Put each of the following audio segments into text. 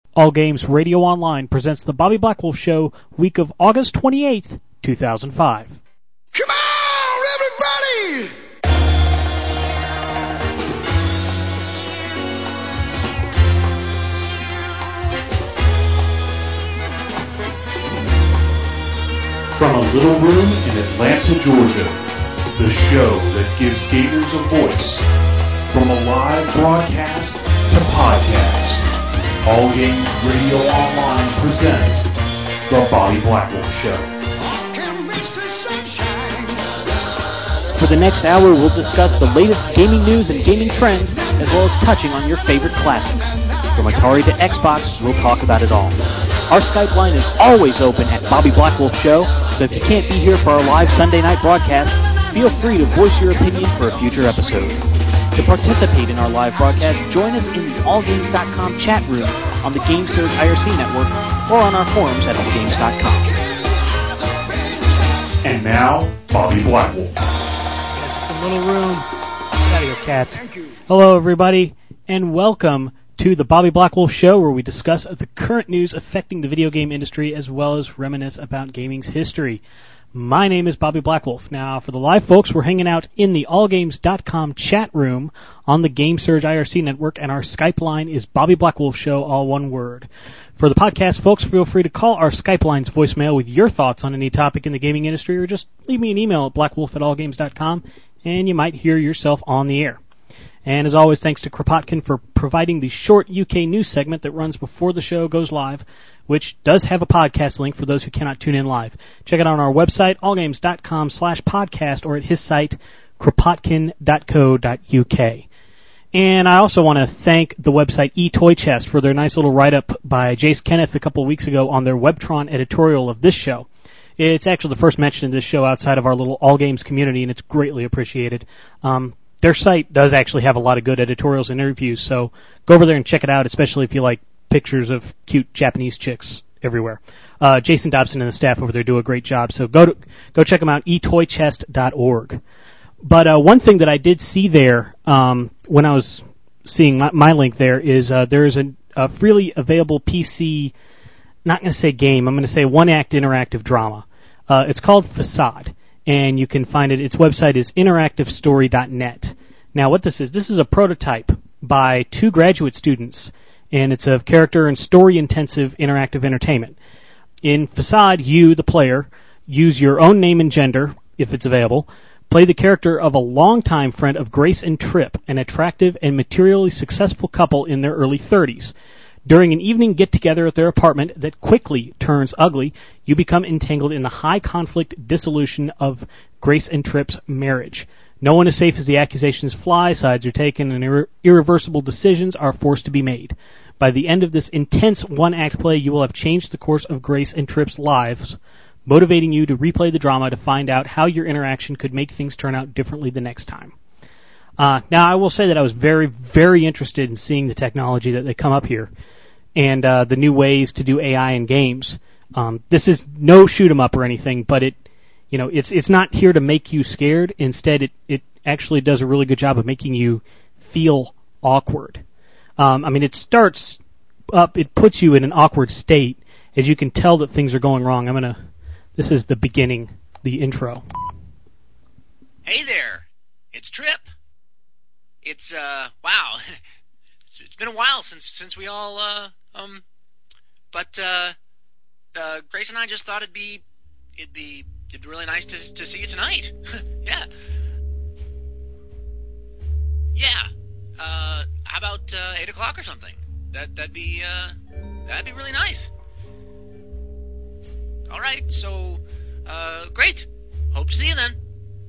All Games Radio Online presents the Bobby Blackwolf Show, week of August 28th, 2005. Come on, everybody! From a little room in Atlanta, Georgia, the show that gives gamers a voice. From a live broadcast to podcast, All Games Radio Online presents the Bobby Blackwolf Show. For the next hour, we'll discuss the latest gaming news and gaming trends, as well as touching on your favorite classics. From Atari to Xbox, we'll talk about it all. Our Skype line is always open at Bobby Blackwolf Show, so if you can't be here for our live Sunday night broadcast, feel free to voice your opinion for a future episode. To participate in our live broadcast, join us in the AllGames.com chat room on the GameSurge IRC network or on our forums at AllGames.com. And now, Bobby Blackwolf. Yes, it's a little room. Get out of here, cats. Hello, everybody, and welcome to the Bobby Blackwolf Show, where we discuss the current news affecting the video game industry as well as reminisce about gaming's history. My name is Bobby Blackwolf. Now, for the live folks, we're hanging out in the AllGames.com chat room on the GameSurge IRC network, and our Skype line is Bobby Blackwolf Show, all one word. For the podcast folks, feel free to call our Skype line's voicemail with your thoughts on any topic in the gaming industry, or just leave me an email at blackwolf@allgames.com, and you might hear yourself on the air. And as always, thanks to Kropotkin for providing the short UK news segment that runs before the show goes live, which does have a podcast link for those who cannot tune in live. Check it out on our website, allgames.com/podcast, or at his site, kropotkin.co.uk. And I also want to thank the website eToyChest for their nice little write-up by Jace Kenneth a couple weeks ago on their Webtron editorial of this show. It's actually the first mention in this show outside of our little All Games community, and it's greatly appreciated. Their site does actually have a lot of good editorials and interviews, so go over there and check it out, especially if you like pictures of cute Japanese chicks everywhere. Jason Dobson and the staff over there do a great job, so go check them out, etoychest.org. But one thing that I did see there when I was seeing my link there is there is a freely available PC, not going to say game, I'm going to say one-act interactive drama. It's called Facade, and you can find it. Its website is interactivestory.net. Now, what this is a prototype by two graduate students, and it's a character and story-intensive interactive entertainment. In Facade, you, the player, use your own name and gender, if it's available, play the character of a longtime friend of Grace and Tripp, an attractive and materially successful couple in their early 30s. During an evening get-together at their apartment that quickly turns ugly, you become entangled in the high-conflict dissolution of Grace and Tripp's marriage. No one is safe as the accusations fly, sides are taken, and irreversible decisions are forced to be made. By the end of this intense one-act play, you will have changed the course of Grace and Tripp's lives, motivating you to replay the drama to find out how your interaction could make things turn out differently the next time. Now, I will say that I was very, very interested in seeing the technology that they come up here and the new ways to do AI in games. This is no shoot 'em up or anything, but it's not here to make you scared. Instead, it actually does a really good job of making you feel awkward. It starts up, it puts you in an awkward state as you can tell that things are going wrong. This is the beginning, the intro. Hey there, it's Tripp. It's wow, it's been a while since we all Grace and I just thought it'd be really nice to see you tonight. Yeah. How about 8 o'clock or something? That'd be really nice. All right, so great. Hope to see you then.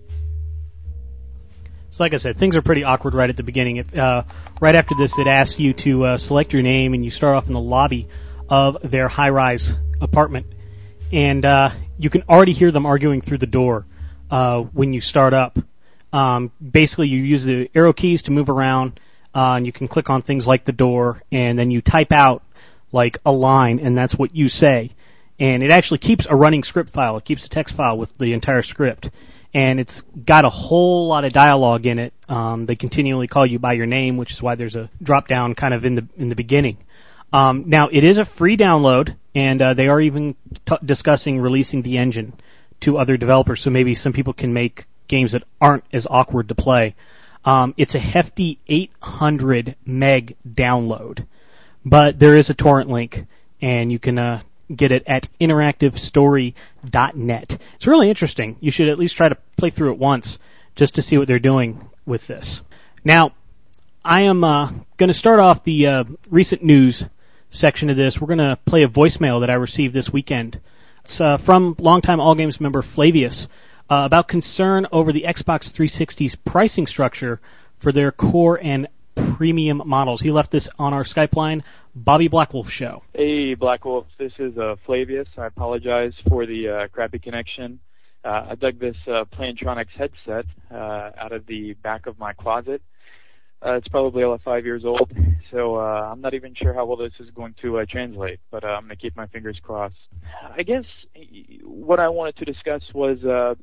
So like I said, things are pretty awkward right at the beginning. Right after this, it asks you to select your name, and you start off in the lobby of their high-rise apartment. And you can already hear them arguing through the door when you start up. Basically, you use the arrow keys to move around, and you can click on things like the door, and then you type out like a line, and that's what you say. And it actually keeps a running script file. It keeps a text file with the entire script. And it's got a whole lot of dialogue in it. They continually call you by your name, which is why there's a drop down kind of in the beginning. Now, it is a free download, and they are even discussing releasing the engine to other developers, so maybe some people can make games that aren't as awkward to play. It's a hefty 800 meg download, but there is a torrent link, and you can get it at interactivestory.net. It's really interesting. You should at least try to play through it once just to see what they're doing with this. Now, I am going to start off the recent news section of this. We're going to play a voicemail that I received this weekend. It's from longtime All Games member Flavius about concern over the Xbox 360's pricing structure for their core and premium models. He left this on our Skype line, Bobby Blackwolf Show. Hey, Blackwolf. This is Flavius. I apologize for the crappy connection. I dug this Plantronics headset out of the back of my closet. It's probably all 5 years old, so I'm not even sure how well this is going to translate, but I'm going to keep my fingers crossed. I guess what I wanted to discuss was the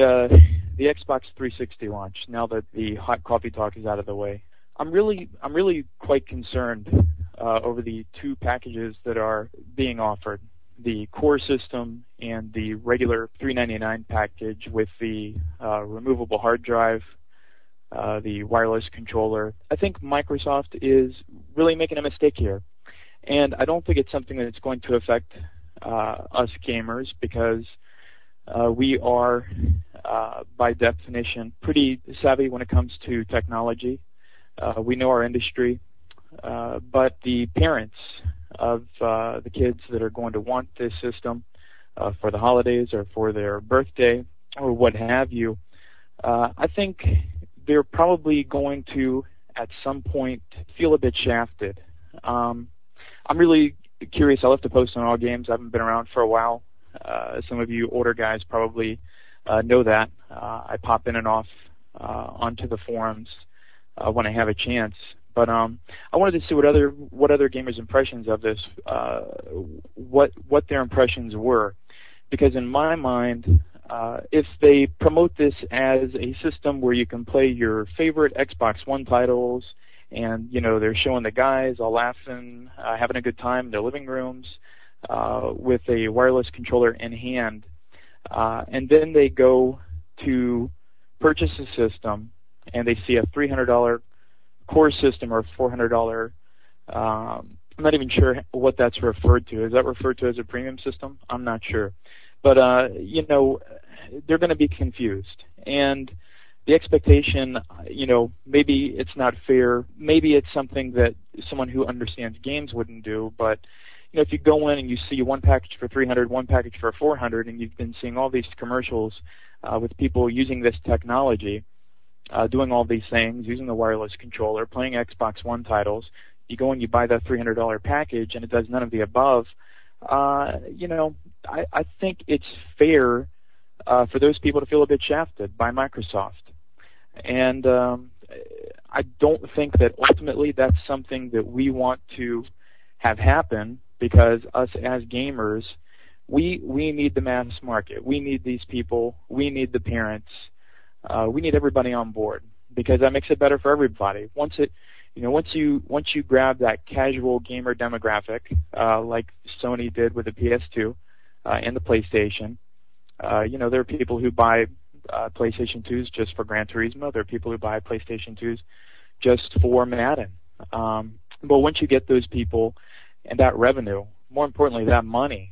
Xbox 360 launch, now that the hot coffee talk is out of the way. I'm really quite concerned over the two packages that are being offered, the core system and the regular $399 package with the removable hard drive, the wireless controller. I think Microsoft is really making a mistake here, and I don't think it's something that's going to affect us gamers, because we are, by definition, pretty savvy when it comes to technology. We know our industry, but the parents of the kids that are going to want this system for the holidays or for their birthday or what have you, I think they're probably going to, at some point, feel a bit shafted. I'm really curious. I left a post on All Games. I haven't been around for a while. Some of you older guys probably know that. I pop in and off onto the forums when I have a chance. But I wanted to see what other gamers' impressions of this, what their impressions were, because in my mind, if they promote this as a system where you can play your favorite Xbox One titles, and they're showing the guys all laughing, having a good time in their living rooms with a wireless controller in hand, and then they go to purchase a system and they see a $300 core system or $400. I'm not even sure what that's referred to. Is that referred to as a premium system? I'm not sure. But, they're going to be confused. And the expectation, maybe it's not fair. Maybe it's something that someone who understands games wouldn't do. But, if you go in and you see one package for $300, one package for $400, and you've been seeing all these commercials with people using this technology, doing all these things, using the wireless controller, playing Xbox One titles, you go and you buy that $300 package and it does none of the above, I think it's fair for those people to feel a bit shafted by Microsoft. And I don't think that ultimately that's something that we want to have happen, because us as gamers, we need the mass market. We need these people. We need the parents. We need everybody on board, because that makes it better for everybody. Once you grab that casual gamer demographic, like Sony did with the PS2 and the PlayStation, there are people who buy PlayStation 2s just for Gran Turismo. There are people who buy PlayStation 2s just for Madden. But once you get those people and that revenue, more importantly, that money,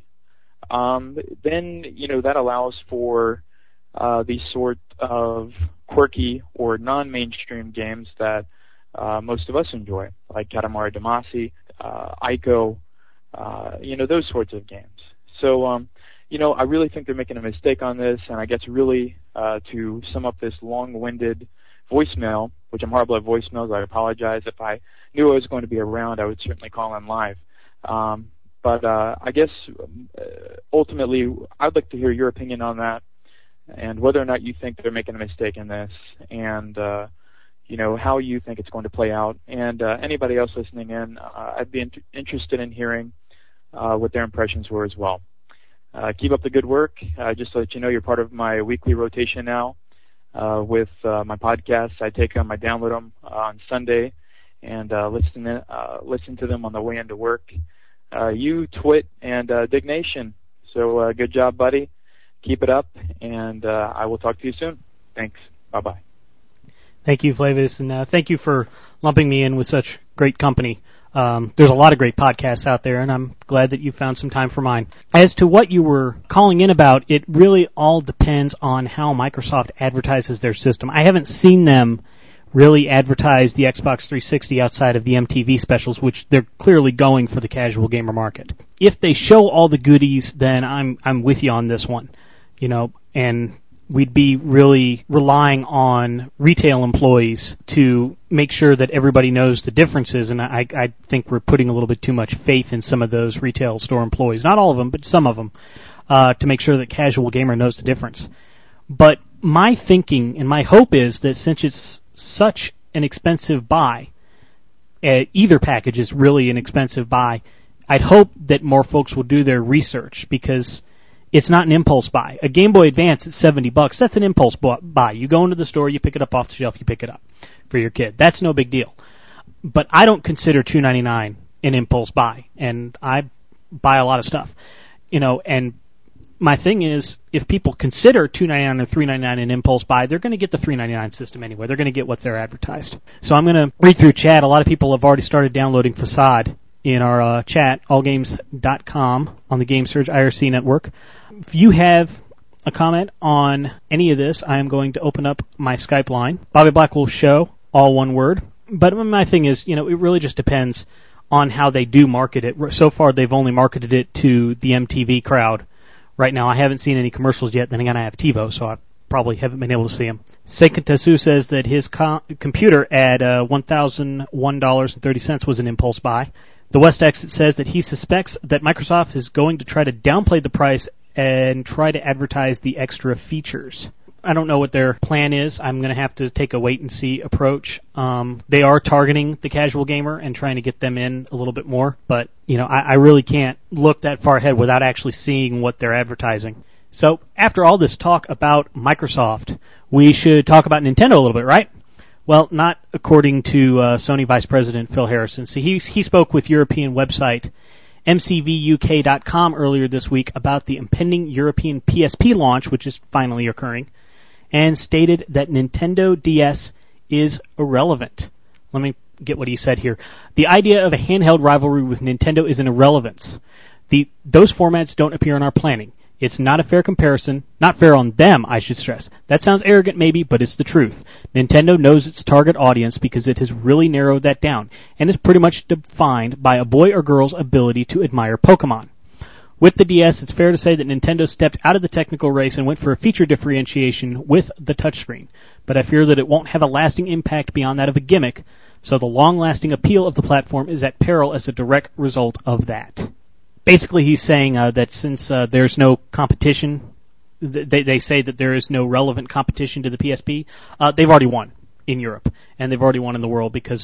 then that allows for these sort of quirky or non-mainstream games that most of us enjoy, like Katamari Damacy, Ico, those sorts of games. So, I really think they're making a mistake on this, and I guess really to sum up this long-winded voicemail, which I'm horrible at voicemails, I apologize. If I knew I was going to be around, I would certainly call in live. But I guess ultimately, I'd like to hear your opinion on that, and whether or not you think they're making a mistake in this, and how you think it's going to play out. And anybody else listening in, I'd be interested in hearing what their impressions were as well. Keep up the good work. Just to let you know, you're part of my weekly rotation now with my podcasts. I take them, I download them on Sunday, and listen to them on the way into work. You, Twit, and Dig Nation. So good job, buddy. Keep it up, and I will talk to you soon. Thanks. Bye-bye. Thank you, Flavius, and thank you for lumping me in with such great company. There's a lot of great podcasts out there, and I'm glad that you found some time for mine. As to what you were calling in about, it really all depends on how Microsoft advertises their system. I haven't seen them really advertise the Xbox 360 outside of the MTV specials, which they're clearly going for the casual gamer market. If they show all the goodies, then I'm with you on this one, and we'd be really relying on retail employees to make sure that everybody knows the differences, and I think we're putting a little bit too much faith in some of those retail store employees, not all of them, but some of them, to make sure that casual gamer knows the difference. But my thinking and my hope is that since it's such an expensive buy, either package is really an expensive buy, I'd hope that more folks will do their research, because it's not an impulse buy. A Game Boy Advance at $70, that's an impulse buy. You go into the store, you pick it up off the shelf, you pick it up for your kid. That's no big deal. But I don't consider $2.99 an impulse buy, and I buy a lot of stuff. And my thing is, if people consider $2.99 or $3.99 an impulse buy, they're going to get the $3.99 system anyway. They're going to get what's there advertised. So I'm going to read through chat. A lot of people have already started downloading Facade in our chat, allgames.com on the GameSurge IRC network. If you have a comment on any of this, I am going to open up my Skype line. Bobby Blackwolf Show, all one word. But my thing is, it really just depends on how they do market it. So far, they've only marketed it to the MTV crowd. Right now, I haven't seen any commercials yet. Then again, I have TiVo, so I probably haven't been able to see them. Seikentasu says that his computer at $1,001.30 was an impulse buy. The West Exit says that he suspects that Microsoft is going to try to downplay the price and try to advertise the extra features. I don't know what their plan is. I'm going to have to take a wait-and-see approach. They are targeting the casual gamer and trying to get them in a little bit more, but I really can't look that far ahead without actually seeing what they're advertising. So after all this talk about Microsoft, we should talk about Nintendo a little bit, right? Well, not according to Sony Vice President Phil Harrison. So he spoke with European website mcvuk.com earlier this week about the impending European PSP launch, which is finally occurring, and stated that Nintendo DS is irrelevant. Let me get what he said here. The idea of a handheld rivalry with Nintendo is an irrelevance. Those formats don't appear in our planning. It's not a fair comparison. Not fair on them, I should stress. That sounds arrogant maybe, but it's the truth. Nintendo knows its target audience because it has really narrowed that down, and is pretty much defined by a boy or girl's ability to admire Pokemon. With the DS, it's fair to say that Nintendo stepped out of the technical race and went for a feature differentiation with the touchscreen, but I fear that it won't have a lasting impact beyond that of a gimmick, so the long-lasting appeal of the platform is at peril as a direct result of that. Basically, he's saying that since there's no competition, they say that there is no relevant competition to the PSP, they've already won in Europe, and they've already won in the world because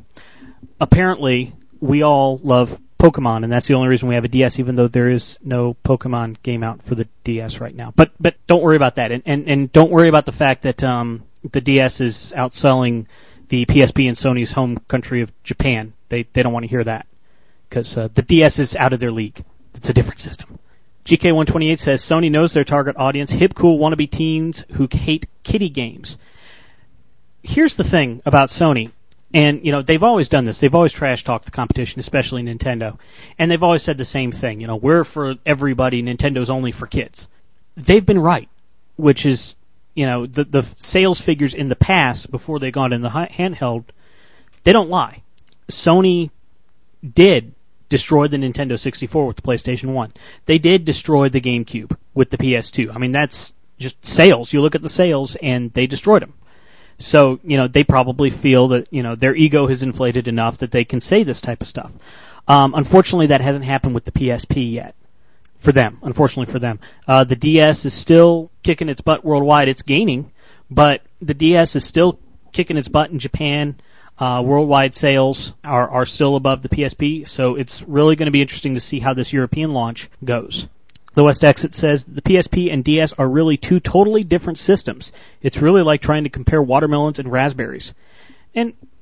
apparently we all love Pokemon, and that's the only reason we have a DS, even though there is no Pokemon game out for the DS right now. But don't worry about that, and don't worry about the fact that the DS is outselling the PSP in Sony's home country of Japan. They don't want to hear that, because the DS is out of their league. It's a different system. GK128 says, Sony knows their target audience, hip, cool, wannabe teens who hate kiddie games. Here's the thing about Sony, and, they've always done this. They've always trash-talked the competition, especially Nintendo. And they've always said the same thing, we're for everybody, Nintendo's only for kids. They've been right, which is, the sales figures in the past, before they got in the handheld, they don't lie. Sony did destroy the Nintendo 64 with the PlayStation 1. They did destroy the GameCube with the PS2. I mean, that's just sales. You look at the sales, and they destroyed them. So, they probably feel that, their ego has inflated enough that they can say this type of stuff. Unfortunately, that hasn't happened with the PSP yet. For them, unfortunately for them. The DS is still kicking its butt worldwide. It's gaining, but the DS is still kicking its butt in Japan. Worldwide sales are still above the PSP, so it's really going to be interesting to see how this European launch goes. The West Exit says the PSP and DS are really two totally different systems. It's really like trying to compare watermelons and raspberries. And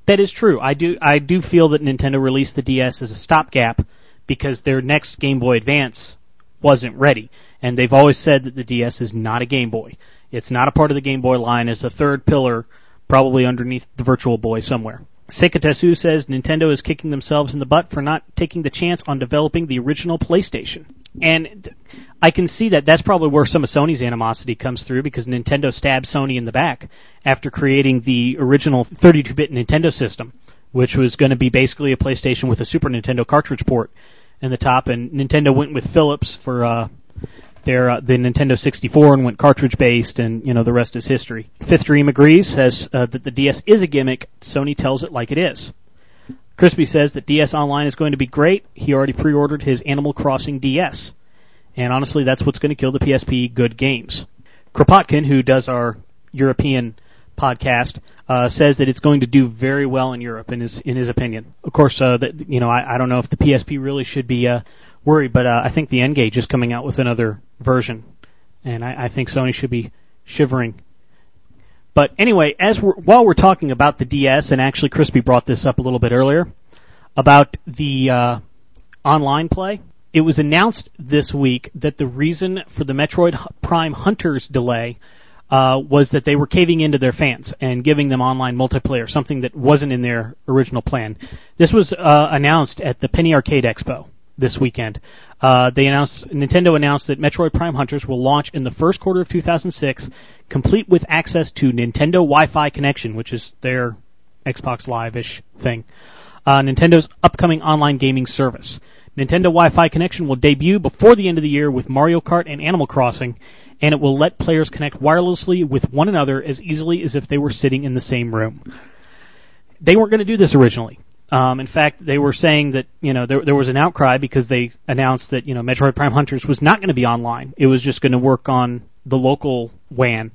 That is true. I do feel that Nintendo released the DS as a stopgap because their next Game Boy Advance wasn't ready. And they've always said that the DS is not a Game Boy. It's not a part of the Game Boy line. It's a third pillar, probably underneath the Virtual Boy somewhere. Seika Tetsu says Nintendo is kicking themselves in the butt for not taking the chance on developing the original PlayStation. And I can see that that's probably where some of Sony's animosity comes through, because Nintendo stabbed Sony in the back after creating the original 32-bit Nintendo system, which was going to be basically a PlayStation with a Super Nintendo cartridge port in the top. And Nintendo went with Philips for the Nintendo 64 and went cartridge-based, and, the rest is history. Fifth Dream agrees, says that the DS is a gimmick. Sony tells it like it is. Crispy says that DS Online is going to be great. He already pre-ordered his Animal Crossing DS. And honestly, that's what's going to kill the PSP good games. Kropotkin, who does our European podcast, says that it's going to do very well in Europe, in his opinion. Of course, I don't know if the PSP really should be worried, but I think the N-Gage is coming out with another version, and I think Sony should be shivering. But anyway, while we're talking about the DS, and actually Crispy brought this up a little bit earlier, about the online play, it was announced this week that the reason for the Metroid Prime Hunters delay was that they were caving into their fans and giving them online multiplayer, something that wasn't in their original plan. This was announced at the Penny Arcade Expo this weekend. Nintendo announced that Metroid Prime Hunters will launch in the first quarter of 2006, complete with access to Nintendo Wi-Fi connection, which is their Xbox Live-ish thing. Nintendo's upcoming online gaming service. Nintendo Wi-Fi connection will debut before the end of the year with Mario Kart and Animal Crossing, and it will let players connect wirelessly with one another as easily as if they were sitting in the same room. They weren't going to do this originally. In fact, they were saying that, there was an outcry because they announced that, Metroid Prime Hunters was not going to be online. It was just going to work on the local WAN.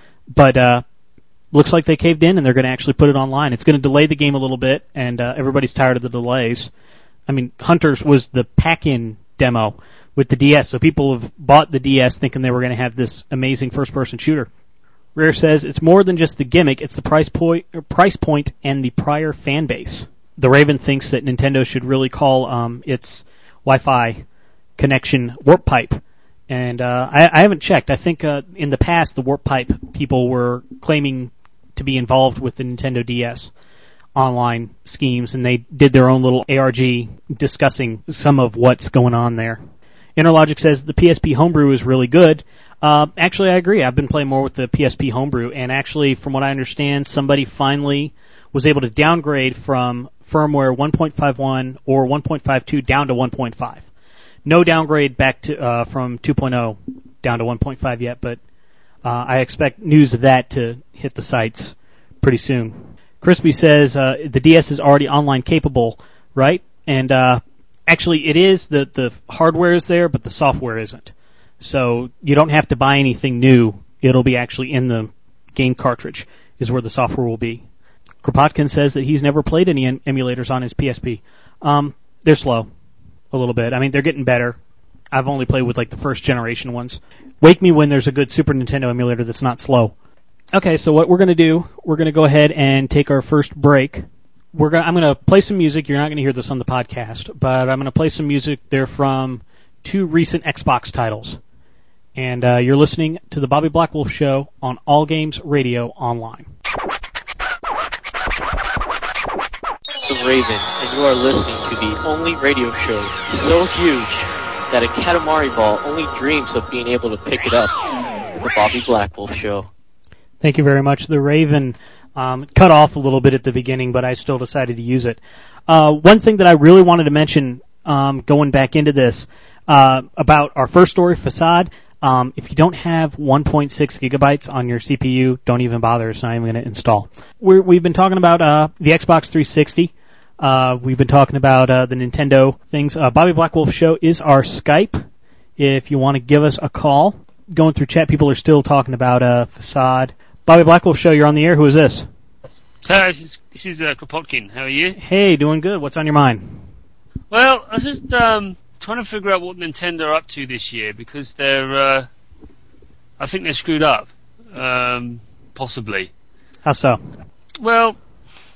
But looks like they caved in, and they're going to actually put it online. It's going to delay the game a little bit, and everybody's tired of the delays. I mean, Hunters was the pack-in demo with the DS, so people have bought the DS thinking they were going to have this amazing first-person shooter. Rare says it's more than just the gimmick, it's the price point and the prior fan base. The Raven thinks that Nintendo should really call its Wi-Fi connection Warp Pipe. And I haven't checked. I think in the past the Warp Pipe people were claiming to be involved with the Nintendo DS online schemes, and they did their own little ARG discussing some of what's going on there. Interlogic says the PSP homebrew is really good. Actually, I agree. I've been playing more with the PSP homebrew, and actually, from what I understand, somebody finally was able to downgrade from firmware 1.51 or 1.52 down to 1.5. No downgrade back to from 2.0 down to 1.5 yet, but I expect news of that to hit the sites pretty soon. Crispy says the DS is already online capable, right? And actually, it is. The hardware is there, but the software isn't. So you don't have to buy anything new. It'll be actually in the game cartridge is where the software will be. Kropotkin says that he's never played any emulators on his PSP. They're slow a little bit. I mean, they're getting better. I've only played with like the first generation ones. Wake me when there's a good Super Nintendo emulator that's not slow. Okay, so what we're going to do, we're going to go ahead and take our first break. I'm going to play some music. You're not going to hear this on the podcast, but I'm going to play some music. They're from 2 recent Xbox titles. And you're listening to the Bobby Blackwolf Show on All Games Radio Online. The Raven, and you are listening to the only radio show so huge that a Katamari ball only dreams of being able to pick it up. The Bobby Blackwolf Show. Thank you very much. The Raven cut off a little bit at the beginning, but I still decided to use it. One thing that I really wanted to mention going back into this about our first story, Facade, if you don't have 1.6 gigabytes on your CPU, don't even bother. It's not even going to install. We've been talking about the Xbox 360. We've been talking about the Nintendo things. Bobby Blackwolf Show is our Skype. If you want to give us a call. Going through chat, people are still talking about Facade. Bobby Blackwolf Show, you're on the air. Who is this? This is Kropotkin. How are you? Hey, doing good. What's on your mind? Well, I was just trying to figure out what Nintendo are up to this year, because they're, I think they're screwed up, possibly. How so? Well,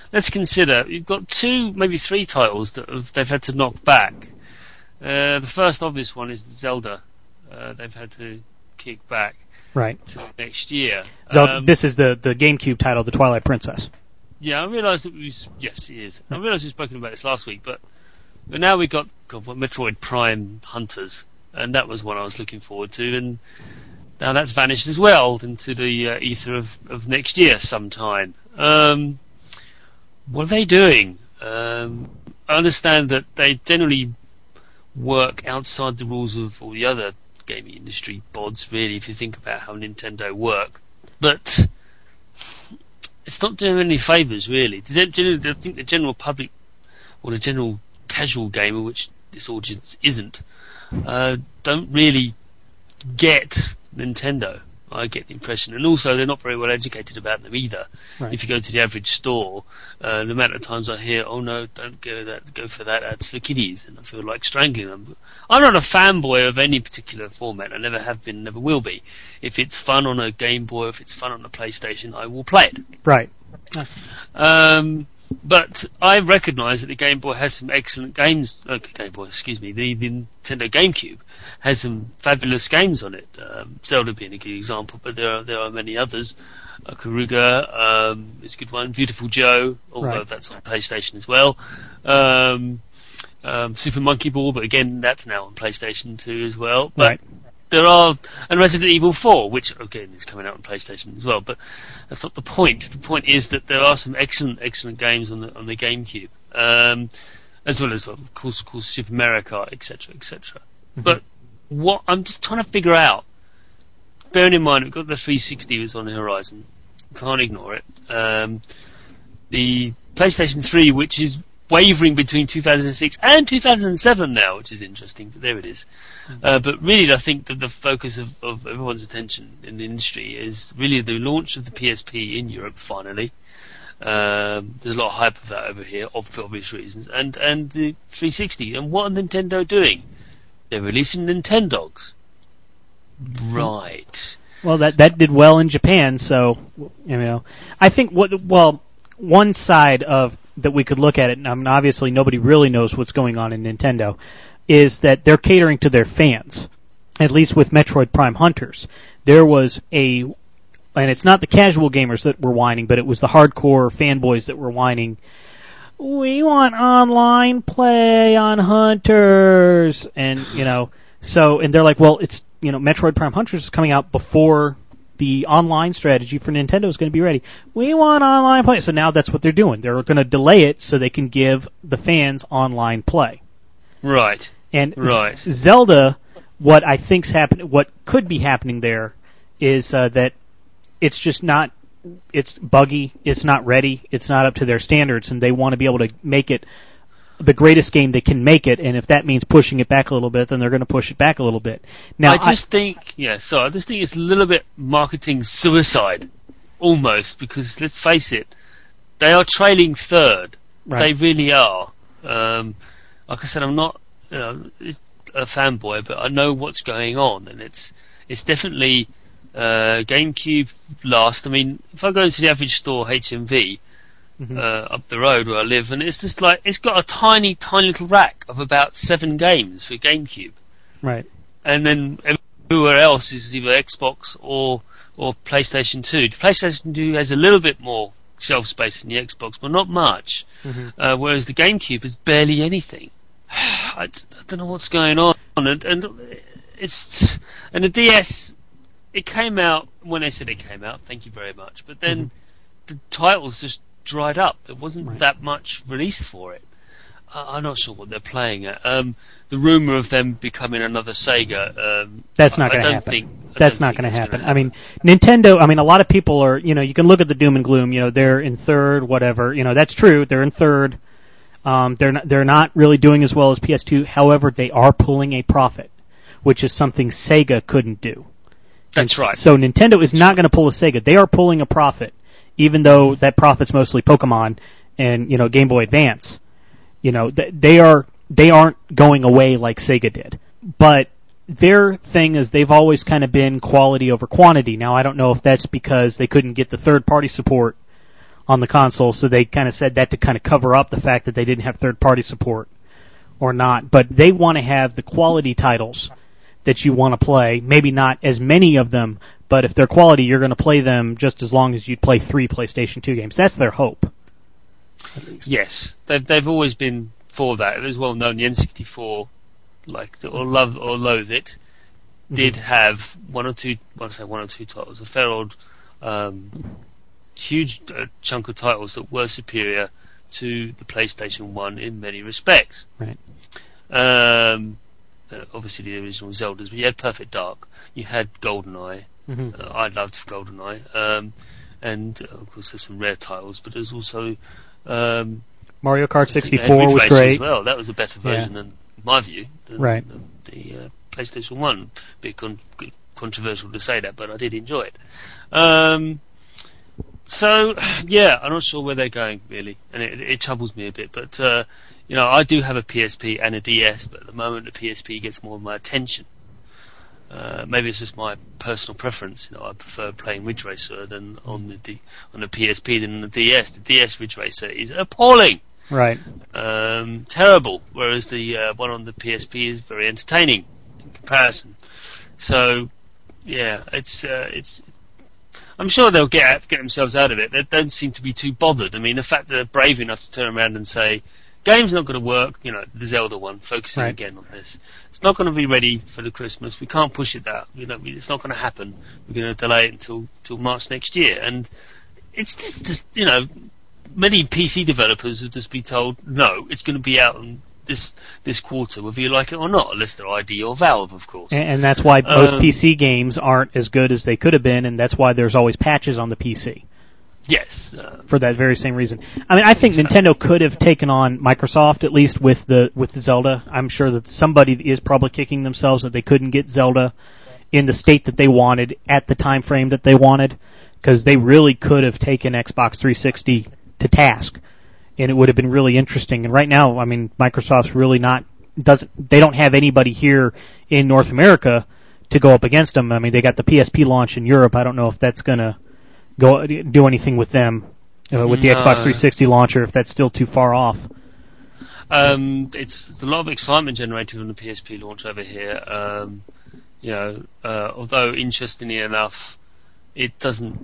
let's consider you've got 2, maybe 3 titles that they've had to knock back. The first obvious one is Zelda. They've had to kick back right to next year. Zelda, this is the GameCube title, The Twilight Princess. Yeah, I realised that yes, it is. I realised we've spoken about this last week, but now we've got Metroid Prime Hunters, and that was one I was looking forward to, and now that's vanished as well into the ether of next year sometime. What are they doing? I understand that they generally work outside the rules of all the other gaming industry bods, really, if you think about how Nintendo work. But it's not doing any favours, really. I think the general public, or the general casual gamer, which this audience isn't, don't really get Nintendo. I get the impression, and also they're not very well educated about them either. Right. If you go to the average store, the amount of times I hear, "Oh no, don't go for that. That's for kiddies," and I feel like strangling them. I'm not a fanboy of any particular format. I never have been, never will be. If it's fun on a Game Boy, if it's fun on a PlayStation, I will play it. Right. But I recognise that the Game Boy has some excellent games. The Nintendo GameCube has some fabulous games on it. Zelda being a good example, but there are many others. Karuga is a good one. Beautiful Joe, although that's on PlayStation as well. Super Monkey Ball, but again, that's now on PlayStation 2 as well. But there are, and Resident Evil 4, which again is coming out on PlayStation as well, but that's not the point. The point is that there are some excellent games on the GameCube, as well as of course Super Mario Kart, etc., etc. Mm-hmm. But what I'm just trying to figure out, bearing in mind we've got the 360 was on the horizon, can't ignore it. The PlayStation 3, which is wavering between 2006 and 2007 now, which is interesting, but there it is. But really, I think that the focus of everyone's attention in the industry is really the launch of the PSP in Europe, finally. There's a lot of hype of that over here, for obvious reasons, and the 360. And what are Nintendo doing? They're releasing Nintendogs. Right. Well, that did well in Japan, so, I think one side of that we could look at it, and I mean, obviously nobody really knows what's going on in Nintendo, is that they're catering to their fans. At least with Metroid Prime Hunters. There was and it's not the casual gamers that were whining, but it was the hardcore fanboys that were whining, "We want online play on Hunters," and, and they're like, well, it's, Metroid Prime Hunters is coming out before the online strategy for Nintendo is going to be ready. We want online play. So now that's what they're doing. They're going to delay it so they can give the fans online play. Right. And Zelda, what I think's happening, what could be happening there, is that it's just not, it's buggy, it's not ready, it's not up to their standards, and they want to be able to make it the greatest game they can make it, and if that means pushing it back a little bit, then they're going to push it back a little bit. Now, I just think it's a little bit marketing suicide, almost, because let's face it, they are trailing third. Right. They really are. Like I said, I'm not a fanboy, but I know what's going on, and it's definitely GameCube last. I mean, if I go into the average store, HMV, up the road where I live, and it's just like, it's got a tiny little rack of about 7 games for GameCube. Right. And then everywhere else is either Xbox or PlayStation 2. The PlayStation 2 has a little bit more shelf space than the Xbox, but not much. Whereas the GameCube has barely anything. I don't know what's going on. And the DS, it came out when they said it came out, thank you very much, but then the titles just dried up. There wasn't that much released for it. I'm not sure what they're playing at. The rumour of them becoming another Sega, that's not going to happen. That's not going to happen. I mean, Nintendo, a lot of people are, you can look at the doom and gloom, they're in third, whatever, that's true, they're in third. They're not really doing as well as PS2, however, they are pulling a profit, which is something Sega couldn't do. That's right. So Nintendo is not going to pull a Sega. They are pulling a profit, even though that profit's mostly Pokemon and, Game Boy Advance. They aren't going away like Sega did. But their thing is they've always kind of been quality over quantity. Now, I don't know if that's because they couldn't get the third-party support on the console, so they kind of said that to kind of cover up the fact that they didn't have third-party support or not. But they want to have the quality titles that you want to play. Maybe not as many of them, but if they're quality, you're going to play them just as long as you'd play 3 PlayStation 2 games. That's their hope. Yes, they've always been for that. It was well known the N64, or love or loathe it, did have one or two titles, a fair old huge chunk of titles that were superior to the PlayStation 1 in many respects. Right. Obviously the original Zeldas, but you had Perfect Dark, you had GoldenEye. I loved GoldenEye, and of course there's some rare titles, but there's also Mario Kart 64 was great as well. That was a better version, in my view, than the PlayStation 1. A bit controversial to say that, but I did enjoy it. So yeah, I'm not sure where they're going really, and it troubles me a bit. But I do have a PSP and a DS, but at the moment the PSP gets more of my attention. Maybe it's just my personal preference. I prefer playing Ridge Racer than on the PSP than on the DS. The DS Ridge Racer is appalling, right? Terrible. Whereas the one on the PSP is very entertaining in comparison. So yeah, it's. I'm sure they'll get themselves out of it. They don't seem to be too bothered. I mean, the fact that they're brave enough to turn around and say, game's not going to work, the Zelda one, focusing again on this. It's not going to be ready for the Christmas. We can't push it out. It's not going to happen. We're going to delay it until March next year. And it's just many PC developers will just be told, no, it's going to be out on this quarter, whether you like it or not, unless they're ID or Valve, of course. And that's why most PC games aren't as good as they could have been, and that's why there's always patches on the PC. Yes. For that very same reason. I mean, I think Nintendo could have taken on Microsoft, at least with the Zelda. I'm sure that somebody is probably kicking themselves that they couldn't get Zelda in the state that they wanted at the time frame that they wanted, because they really could have taken Xbox 360 to task, and it would have been really interesting. And right now, I mean, Microsoft's really they don't have anybody here in North America to go up against them. I mean, they got the PSP launch in Europe. I don't know if that's going to do anything with them, with the Xbox 360 launcher, if that's still too far off. It's a lot of excitement generated on the PSP launch over here. Although interestingly enough, it doesn't.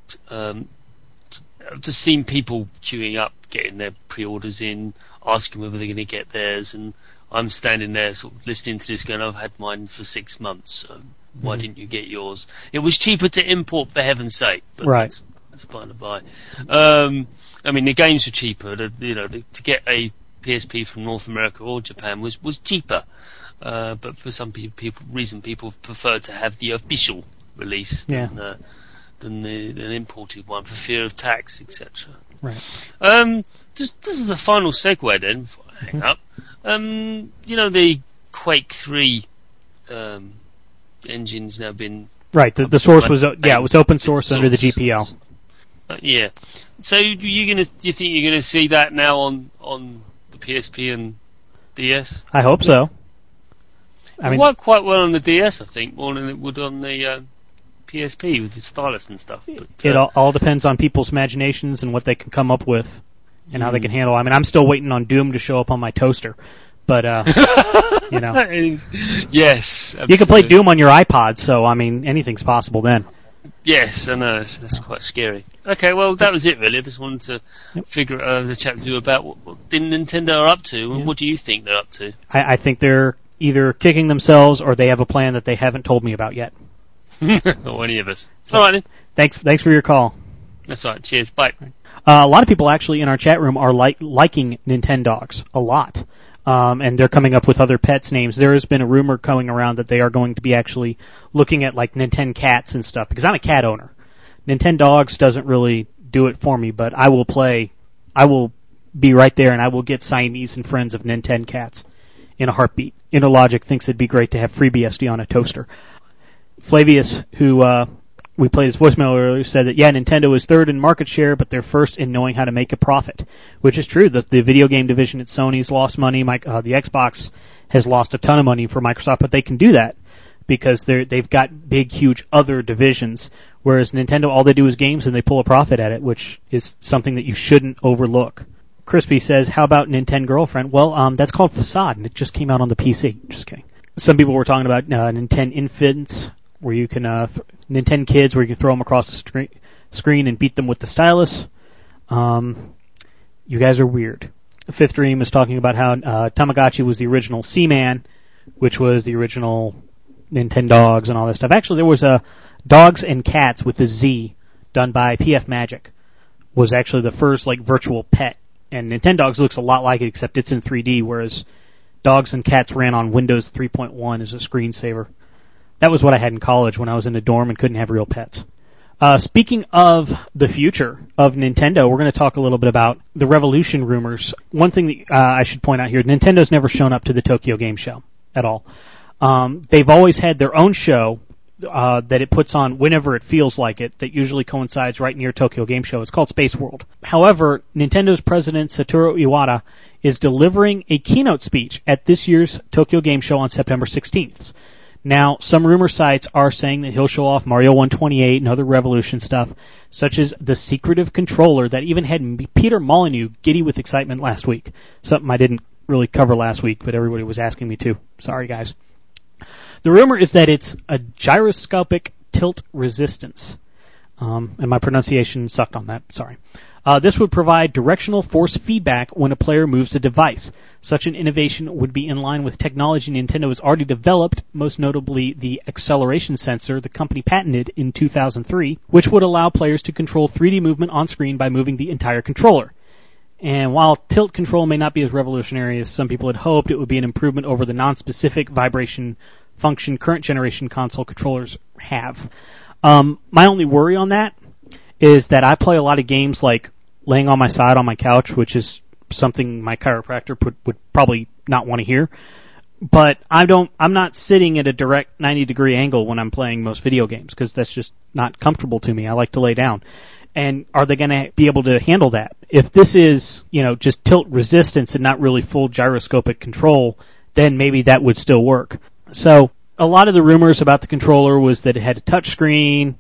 I've just seen people queuing up, getting their pre-orders in, asking whether they're going to get theirs, and I'm standing there sort of listening to this going, I've had mine for 6 months, so why didn't you get yours? It was cheaper to import, for heaven's sake. But right. That's by the by. I mean, the games were cheaper. To get a PSP from North America or Japan was cheaper. But for some reason, people prefer to have the official release than the imported one for fear of tax, etc. Right. Just as a final segue then, before I hang up, the Quake 3 engine's now been... Right, the source was, it was open source under the GPL. Yeah. So do you think you're gonna see that now on the PSP and DS? I hope so. It worked quite well on the DS, I think, more than it would on the PSP with the stylus and stuff. But, it all depends on people's imaginations and what they can come up with and how they can handle. I mean, I'm still waiting on Doom to show up on my toaster, but yes, absolutely. You can play Doom on your iPod, so I mean, anything's possible then. Yes, I know. That's quite scary. Okay, well, that was it really. I just wanted to figure the chat with you about what Nintendo are up to, and what do you think they're up to? I think they're either kicking themselves or they have a plan that they haven't told me about yet. Or any of us. All right then. Thanks for your call. That's all right. Cheers. Bye. A lot of people actually in our chat room are liking Nintendogs a lot. And they're coming up with other pets names. There has been a rumor going around that they are going to be actually looking at like Nintendo cats and stuff, because I'm a cat owner. Nintendogs doesn't really do it for me, but I will be right there and I will get Siamese and friends of Nintendo cats in a heartbeat. Interlogic thinks it'd be great to have FreeBSD on a toaster. Flavius, who we played his voicemail earlier, said that, Nintendo is third in market share, but they're first in knowing how to make a profit, which is true. The video game division at Sony's lost money. The Xbox has lost a ton of money for Microsoft, but they can do that because they've got big, huge other divisions, whereas Nintendo, all they do is games and they pull a profit at it, which is something that you shouldn't overlook. Crispy says, how about Nintendo Girlfriend? Well, that's called Facade, and it just came out on the PC. Just kidding. Some people were talking about Nintendo Infants, where you can, Nintendo Kids, where you can throw them across the screen and beat them with the stylus. You guys are weird. Fifth Dream is talking about how Tamagotchi was the original Seaman, which was the original Nintendo Dogs and all that stuff. Actually, there was a Dogs and Cats with a Z done by PF Magic. Was actually the first virtual pet, and Nintendo Dogs looks a lot like it, except it's in 3D, whereas Dogs and Cats ran on Windows 3.1 as a screensaver. That was what I had in college when I was in a dorm and couldn't have real pets. Speaking of the future of Nintendo, we're going to talk a little bit about the Revolution rumors. One thing that I should point out here, Nintendo's never shown up to the Tokyo Game Show at all. They've always had their own show that it puts on whenever it feels like it, that usually coincides right near Tokyo Game Show. It's called Space World. However, Nintendo's president Satoru Iwata is delivering a keynote speech at this year's Tokyo Game Show on September 16th. Now, some rumor sites are saying that he'll show off Mario 128 and other Revolution stuff, such as the secretive controller that even had Peter Molyneux giddy with excitement last week. Something I didn't really cover last week, but everybody was asking me to. Sorry, guys. The rumor is that it's a gyroscopic tilt resistance. And my pronunciation sucked on that. Sorry. This would provide directional force feedback when a player moves a device. Such an innovation would be in line with technology Nintendo has already developed, most notably the acceleration sensor the company patented in 2003, which would allow players to control 3D movement on screen by moving the entire controller. And while tilt control may not be as revolutionary as some people had hoped, it would be an improvement over the non-specific vibration function current generation console controllers have. My only worry on that is that I play a lot of games like laying on my side on my couch, which is something my chiropractor would probably not want to hear. But I'm not sitting at a direct 90-degree angle when I'm playing most video games, because that's just not comfortable to me. I like to lay down. And are they going to be able to handle that? If this is, just tilt resistance and not really full gyroscopic control, then maybe that would still work. So a lot of the rumors about the controller was that it had a touch screen.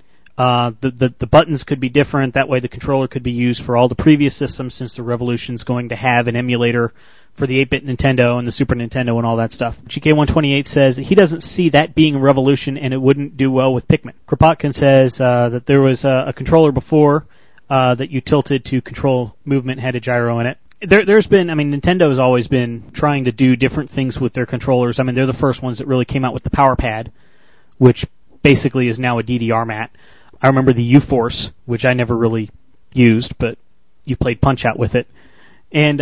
The buttons could be different. That way the controller could be used for all the previous systems, since the Revolution's going to have an emulator for the 8-bit Nintendo and the Super Nintendo and all that stuff. GK128 says that he doesn't see that being a Revolution and it wouldn't do well with Pikmin. Kropotkin says that there was a controller before that you tilted to control movement, had a gyro in it. There's been, Nintendo has always been trying to do different things with their controllers. They're the first ones that really came out with the Power Pad, which basically is now a DDR mat. I remember the U-Force, which I never really used, but you played Punch-Out with it. And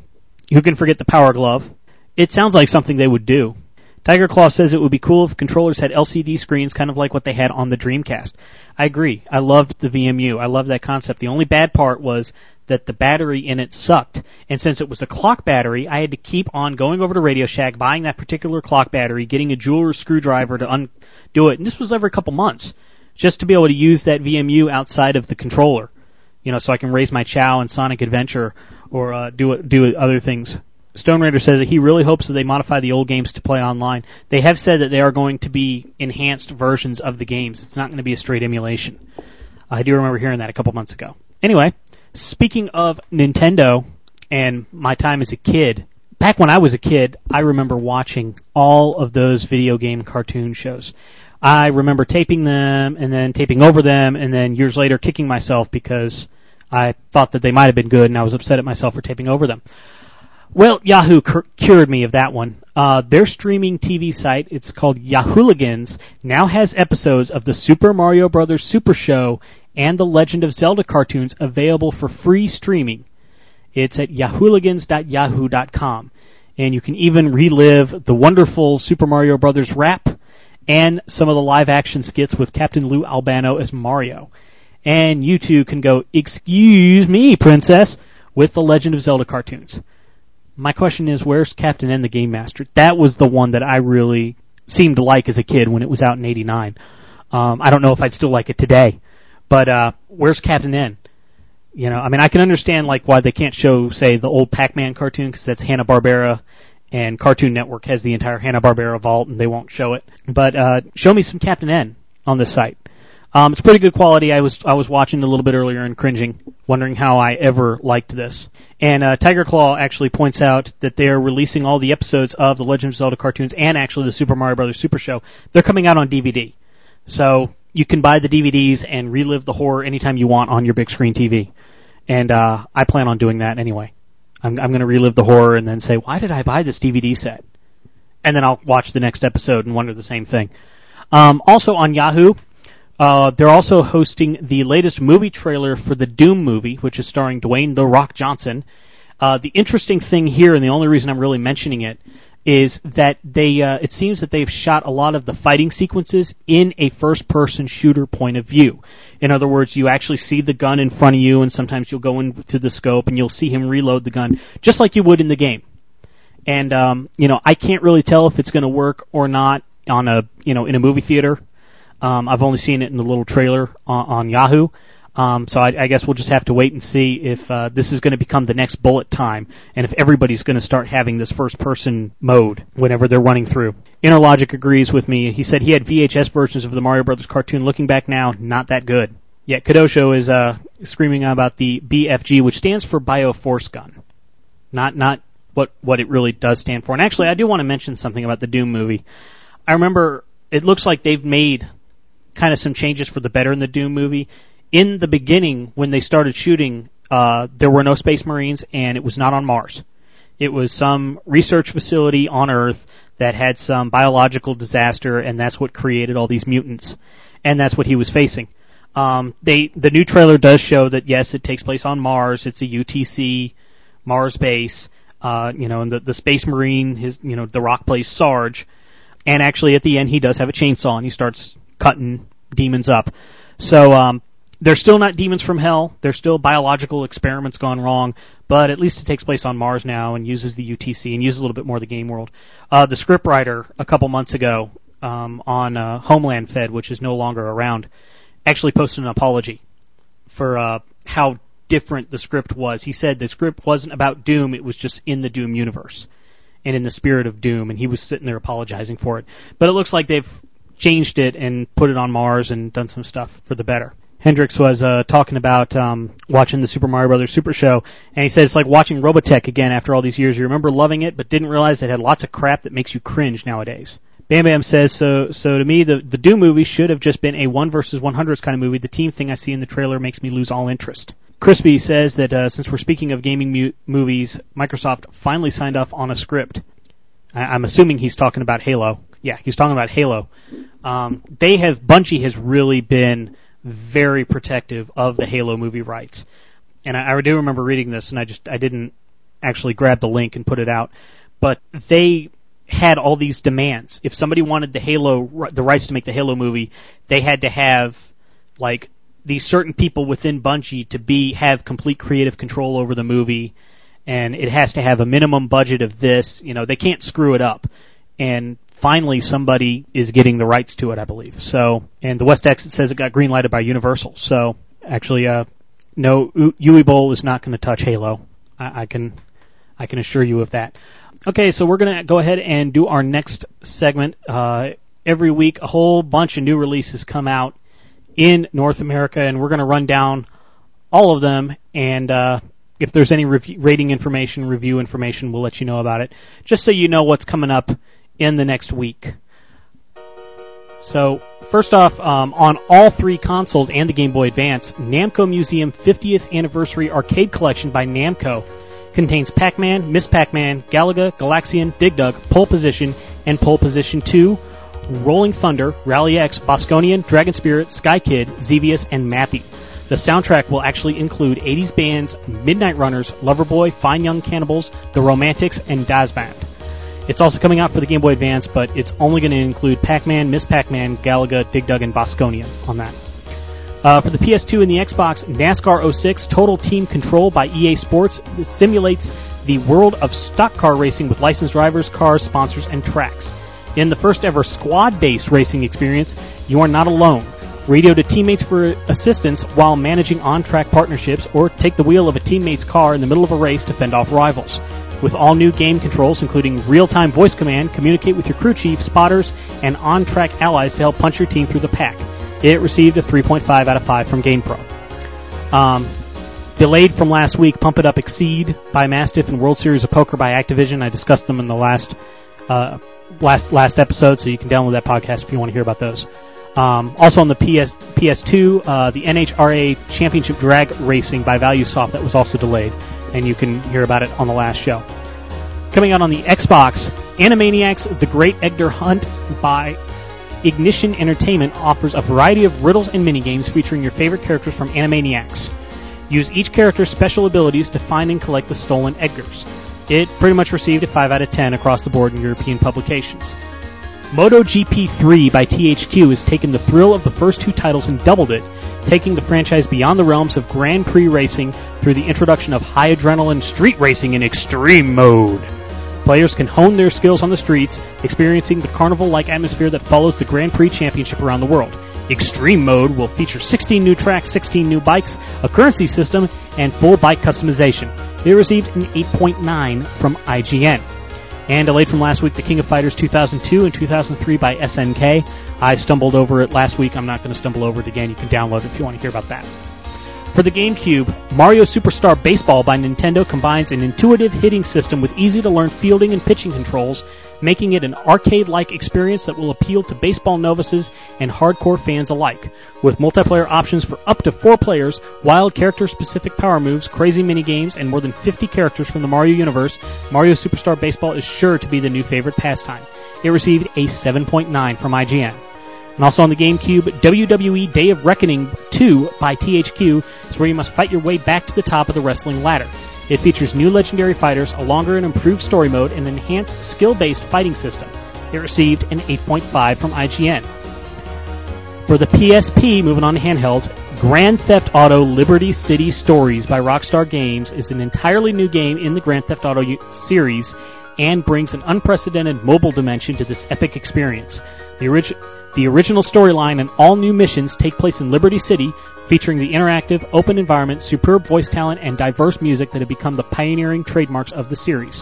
who can forget the Power Glove? It sounds like something they would do. Tiger Claw says it would be cool if controllers had LCD screens, kind of like what they had on the Dreamcast. I agree. I loved the VMU. I loved that concept. The only bad part was that the battery in it sucked. And since it was a clock battery, I had to keep on going over to Radio Shack, buying that particular clock battery, getting a jeweler's screwdriver to undo it. And this was every couple months, just to be able to use that VMU outside of the controller, so I can raise my Chow in Sonic Adventure or do other things. Stone Raider says that he really hopes that they modify the old games to play online. They have said that they are going to be enhanced versions of the games. It's not going to be a straight emulation. I do remember hearing that a couple months ago. Anyway, speaking of Nintendo and my time as a kid, back when I was a kid, I remember watching all of those video game cartoon shows. I remember taping them and then taping over them and then years later kicking myself because I thought that they might have been good and I was upset at myself for taping over them. Well, Yahoo cured me of that one. Their streaming TV site, it's called Yahooligans, now has episodes of the Super Mario Bros. Super Show and the Legend of Zelda cartoons available for free streaming. It's at yahooligans.yahoo.com. And you can even relive the wonderful Super Mario Bros. Rap and some of the live-action skits with Captain Lou Albano as Mario. And you too can go, excuse me, princess, with the Legend of Zelda cartoons. My question is, where's Captain N the Game Master? That was the one that I really seemed to like as a kid when it was out in '89. I don't know if I'd still like it today, but where's Captain N? I can understand why they can't show, say, the old Pac-Man cartoon, because that's Hanna-Barbera and Cartoon Network has the entire Hanna-Barbera vault, and they won't show it. But show me some Captain N on this site. It's pretty good quality. I was watching a little bit earlier and cringing, wondering how I ever liked this. And Tiger Claw actually points out that they are releasing all the episodes of the Legend of Zelda cartoons and actually the Super Mario Bros. Super Show. They're coming out on DVD. So you can buy the DVDs and relive the horror anytime you want on your big screen TV. And I plan on doing that anyway. I'm going to relive the horror and then say, why did I buy this DVD set? And then I'll watch the next episode and wonder the same thing. Also on Yahoo, they're also hosting the latest movie trailer for the Doom movie, which is starring Dwayne "The Rock" Johnson. The interesting thing here, and the only reason I'm really mentioning it, is that it seems that they've shot a lot of the fighting sequences in a first-person shooter point of view. In other words, you actually see the gun in front of you, and sometimes you'll go into the scope and you'll see him reload the gun, just like you would in the game. And I can't really tell if it's going to work or not on in a movie theater. I've only seen it in the little trailer on Yahoo. So I guess we'll just have to wait and see if this is going to become the next bullet time, and if everybody's going to start having this first-person mode whenever they're running through. Interlogic agrees with me. He said he had VHS versions of the Mario Brothers cartoon. Looking back now, not that good. Yeah, Kadosho is screaming about the BFG, which stands for Bioforce Gun. Not what it really does stand for. And actually, I do want to mention something about the Doom movie. I remember it looks like they've made kind of some changes for the better in the Doom movie. In the beginning, when they started shooting, there were no Space Marines, and it was not on Mars. It was some research facility on Earth that had some biological disaster, and that's what created all these mutants. And that's what he was facing. The new trailer does show that, yes, it takes place on Mars. It's a UTC Mars base. And the Space Marine, The Rock plays Sarge. And actually, at the end, he does have a chainsaw, and he starts cutting demons up. So, they're still not demons from hell. They're still biological experiments gone wrong, but at least it takes place on Mars now and uses the UTC and uses a little bit more of the game world. The scriptwriter a couple months ago on Homeland Fed, which is no longer around, actually posted an apology for how different the script was. He said the script wasn't about Doom, it was just in the Doom universe and in the spirit of Doom, and he was sitting there apologizing for it. But it looks like they've changed it and put it on Mars and done some stuff for the better. Hendricks was talking about watching the Super Mario Bros. Super Show, and he said it's like watching Robotech again after all these years. You remember loving it, but didn't realize it had lots of crap that makes you cringe nowadays. Bam Bam says, so to me, the Doom movie should have just been a 1 versus 100s kind of movie. The team thing I see in the trailer makes me lose all interest. Crispy says that since we're speaking of gaming movies, Microsoft finally signed off on a script. I'm assuming he's talking about Halo. Yeah, he's talking about Halo. Bungie has really been very protective of the Halo movie rights. And I do remember reading this, and I didn't actually grab the link and put it out. But they had all these demands. If somebody wanted the rights to make the Halo movie, they had to have, like, these certain people within Bungie to have complete creative control over the movie, and it has to have a minimum budget of this. They can't screw it up. And finally, somebody is getting the rights to it, I believe. So, and the West Exit says it got green-lighted by Universal. So, actually, no, Uwe Boll is not going to touch Halo. I can assure you of that. Okay, so we're going to go ahead and do our next segment. Every week, a whole bunch of new releases come out in North America, and we're going to run down all of them. And if there's any rating information, review information, we'll let you know about it, just so you know what's coming up in the next week. So, first off, on all 3 consoles and the Game Boy Advance, Namco Museum 50th Anniversary Arcade Collection by Namco contains Pac-Man, Miss Pac-Man, Galaga, Galaxian, Dig Dug, Pole Position, and Pole Position 2, Rolling Thunder, Rally X, Bosconian, Dragon Spirit, Sky Kid, Xevious, and Mappy. The soundtrack will actually include 80s bands Midnight Runners, Loverboy, Fine Young Cannibals, The Romantics, and Das Band. It's also coming out for the Game Boy Advance, but it's only going to include Pac-Man, Miss Pac-Man, Galaga, Dig Dug, and Bosconian on that. For the PS2 and the Xbox, NASCAR 06 Total Team Control by EA Sports simulates the world of stock car racing with licensed drivers, cars, sponsors, and tracks. In the first ever squad-based racing experience, you are not alone. Radio to teammates for assistance while managing on-track partnerships, or take the wheel of a teammate's car in the middle of a race to fend off rivals. with all new game controls, including real-time voice command, communicate with your crew chief, spotters, and on-track allies to help punch your team through the pack. It received a 3.5 out of 5 from GamePro. Delayed from last week, Pump It Up Exceed by Mastiff and World Series of Poker by Activision. I discussed them in the last episode, so you can download that podcast if you want to hear about those. Also on the PS2, the NHRA Championship Drag Racing by ValueSoft, that was also delayed, and you can hear about it on the last show. Coming out on the Xbox, Animaniacs The Great Edgar Hunt by Ignition Entertainment offers a variety of riddles and minigames featuring your favorite characters from Animaniacs. Use each character's special abilities to find and collect the stolen Edgars. It pretty much received a 5 out of 10 across the board in European publications. MotoGP 3 by THQ has taken the thrill of the first two titles and doubled it, taking the franchise beyond the realms of Grand Prix racing through the introduction of high adrenaline street racing in extreme mode. Players can hone their skills on the streets, experiencing the carnival-like atmosphere that follows the Grand Prix Championship around the world. Extreme Mode will feature 16 new tracks, 16 new bikes, a currency system, and full bike customization. It received an 8.9 from IGN. And delayed from last week, The King of Fighters 2002 and 2003 by SNK. I stumbled over it last week. I'm not going to stumble over it again. You can download it if you want to hear about that. For the GameCube, Mario Superstar Baseball by Nintendo combines an intuitive hitting system with easy-to-learn fielding and pitching controls, making it an arcade-like experience that will appeal to baseball novices and hardcore fans alike. With multiplayer options for up to 4 players, wild character-specific power moves, crazy minigames, and more than 50 characters from the Mario universe, Mario Superstar Baseball is sure to be the new favorite pastime. It received a 7.9 from IGN. And also on the GameCube, WWE Day of Reckoning 2 by THQ is where you must fight your way back to the top of the wrestling ladder. It features new legendary fighters, a longer and improved story mode, and an enhanced skill-based fighting system. It received an 8.5 from IGN. For the PSP, moving on to handhelds, Grand Theft Auto Liberty City Stories by Rockstar Games is an entirely new game in the Grand Theft Auto series and brings an unprecedented mobile dimension to this epic experience. The original storyline and all new missions take place in Liberty City, featuring the interactive, open environment, superb voice talent, and diverse music that have become the pioneering trademarks of the series.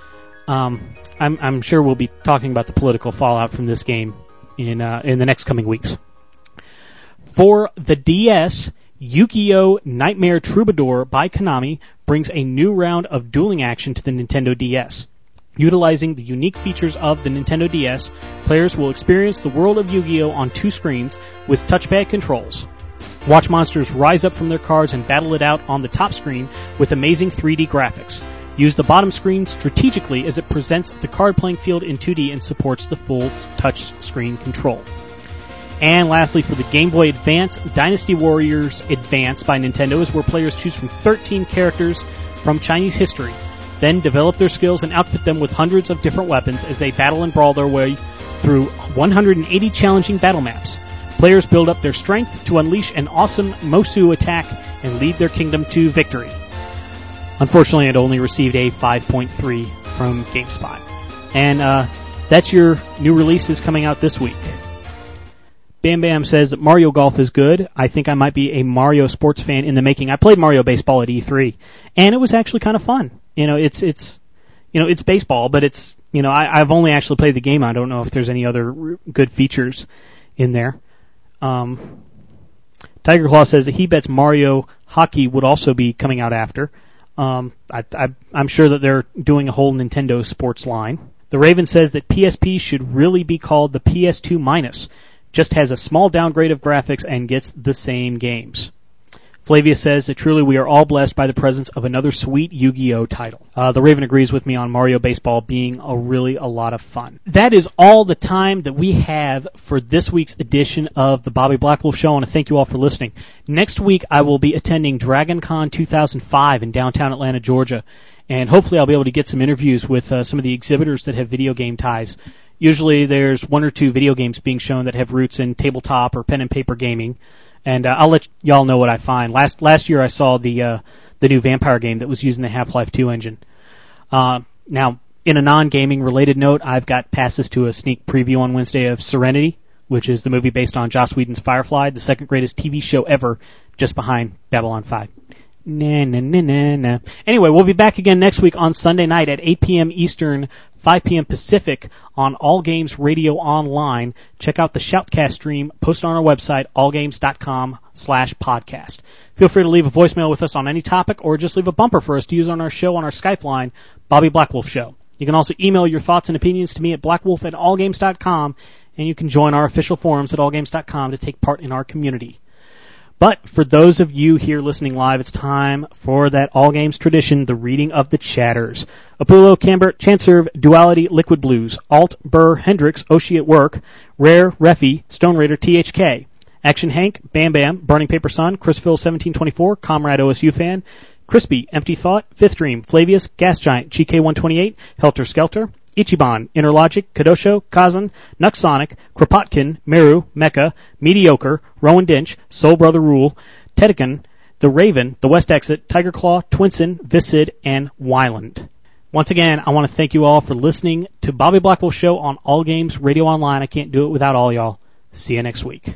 I'm sure we'll be talking about the political fallout from this game in the next coming weeks. For the DS, Yu-Gi-Oh! Nightmare Troubadour by Konami brings a new round of dueling action to the Nintendo DS. Utilizing the unique features of the Nintendo DS, players will experience the world of Yu-Gi-Oh! On 2 screens with touchpad controls. Watch monsters rise up from their cards and battle it out on the top screen with amazing 3D graphics. Use the bottom screen strategically as it presents the card playing field in 2D and supports the full touch screen control. And lastly, for the Game Boy Advance, Dynasty Warriors Advance by Nintendo is where players choose from 13 characters from Chinese history, then develop their skills and outfit them with hundreds of different weapons as they battle and brawl their way through 180 challenging battle maps. Players build up their strength to unleash an awesome Mosu attack and lead their kingdom to victory. Unfortunately, it only received a 5.3 from GameSpot. And that's your new releases coming out this week. Bam Bam says that Mario Golf is good. I think I might be a Mario sports fan in the making. I played Mario Baseball at E3, and it was actually kind of fun. It's baseball, but it's, I've only actually played the game. I don't know if there's any other good features in there. Tiger Claw says that he bets Mario Hockey would also be coming out after. I'm sure that they're doing a whole Nintendo sports line. The Raven says that PSP should really be called the PS2 Minus. Just has a small downgrade of graphics and gets the same games. Flavia says that truly we are all blessed by the presence of another sweet Yu-Gi-Oh! Title. The Raven agrees with me on Mario Baseball being a lot of fun. That is all the time that we have for this week's edition of the Bobby Blackwolf Show. I want to thank you all for listening. Next week I will be attending Dragon Con 2005 in downtown Atlanta, Georgia, and hopefully I'll be able to get some interviews with some of the exhibitors that have video game ties. Usually there's 1 or 2 video games being shown that have roots in tabletop or pen and paper gaming. And I'll let y'all know what I find. Last year I saw the new Vampire game that was using the Half-Life 2 engine. Now, in a non-gaming related note, I've got passes to a sneak preview on Wednesday of Serenity, which is the movie based on Joss Whedon's Firefly, the second greatest TV show ever, just behind Babylon 5. Nah. Anyway, we'll be back again next week on Sunday night at 8 p.m. Eastern, 5 p.m. Pacific on All Games Radio Online. Check out the Shoutcast stream posted on our website, allgames.com/podcast. Feel free to leave a voicemail with us on any topic or just leave a bumper for us to use on our show on our Skype line, Bobby Blackwolf Show. You can also email your thoughts and opinions to me at blackwolf@allgames.com, and you can join our official forums at allgames.com to take part in our community. But for those of you here listening live, it's time for that All Games tradition, the reading of the chatters. Apollo, Cambert, Chanserve, Duality, Liquid Blues, Alt, Burr, Hendrix, Oshi at Work, Rare, Reffy, Stone Raider, THK, Action Hank, Bam Bam, Burning Paper Sun, Chrisville 1724, Comrade OSU Fan, Crispy, Empty Thought, Fifth Dream, Flavius, Gas Giant, GK128, Helter Skelter, Ichiban, Interlogic, Kadosho, Kazan, Nuxonic, Kropotkin, Meru, Mecha, Mediocre, Rowan Dinch, Soul Brother Rule, Tedekin, The Raven, The West Exit, Tiger Claw, Twinson, Visid, and Wyland. Once again, I want to thank you all for listening to Bobby Blackwolf Show on All Games Radio Online. I can't do it without all y'all. See you next week.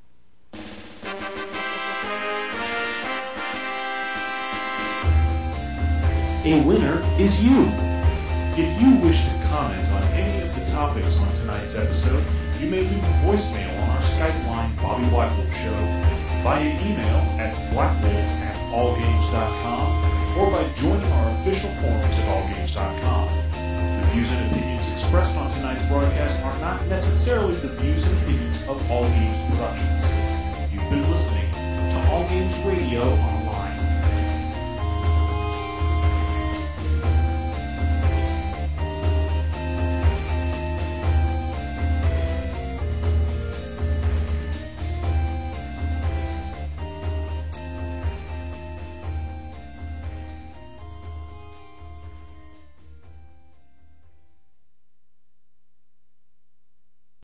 A winner is you. If you wish to comment on any of the topics on tonight's episode, you may leave a voicemail on our Skype line, Bobby Blackwolf Show, via email at blackwolf@allgames.com, or by joining our official forums at allgames.com.